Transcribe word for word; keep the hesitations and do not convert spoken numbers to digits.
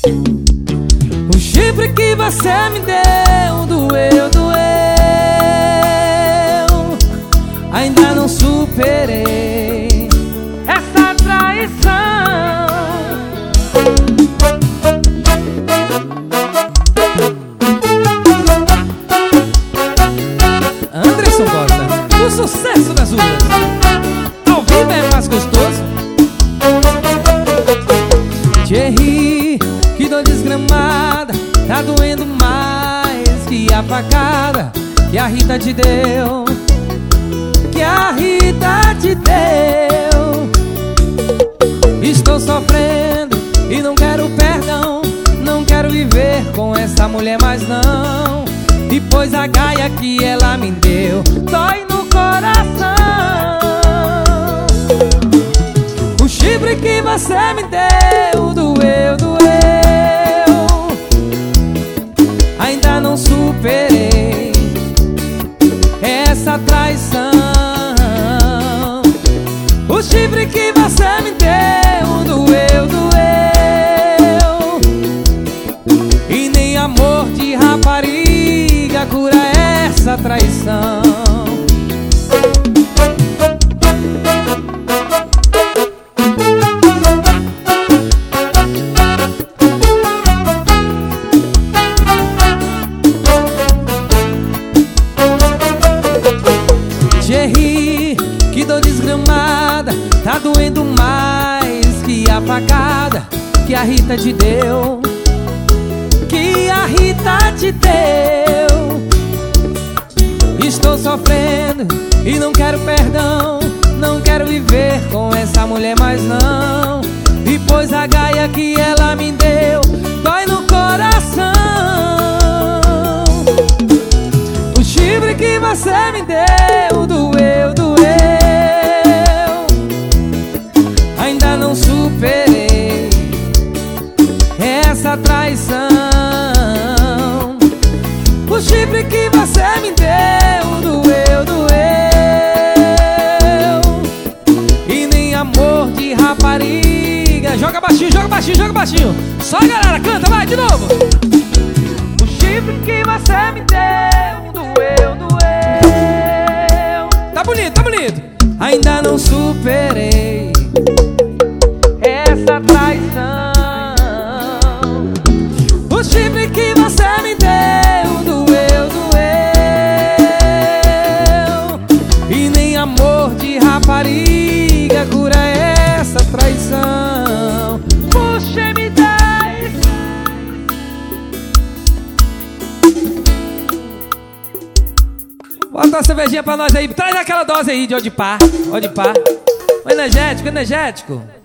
O chifre que você me deu doeu, doeu. Ainda não superei essa traição. Anderson Costa, o sucesso das ruas. Ao vivo é mais gostoso. Thierry, que dor desgramada, tá doendo mais que a facada que a Rita te deu, que a Rita te deu. Estou sofrendo e não quero perdão, não quero viver com essa mulher mais não. Depois a gaia que ela me deu dói no coração. O chifre que você me deu doeu, doeu. Ainda não superei essa traição. O chifre que você me deu doeu, doeu. E nem amor de rapariga cura essa traição. Thierry, que dor desgramada, tá doendo mais que a facada que a Rita te deu, que a Rita te deu. Estou sofrendo e não quero perdão, não quero viver com essa mulher mais não. Depois a gaia que ela me deu dói no coração. O chifre que você me deu doeu, doeu. Ainda não superei essa traição. O chifre que você me deu doeu, doeu. E nem amor de rapariga. Joga baixinho, joga baixinho, joga baixinho. Só a galera, canta, vai de novo. O chifre que você me deu doeu, doeu. Tá bonito, tá bonito. Ainda não superei essa traição. O chifre que você me deu doeu, doeu. E nem amor de rapariga cura essa traição. Puxa, me dá. Bota uma cervejinha pra nós aí. Traz aquela dose aí de Odipá. Odipá. O energético, energético.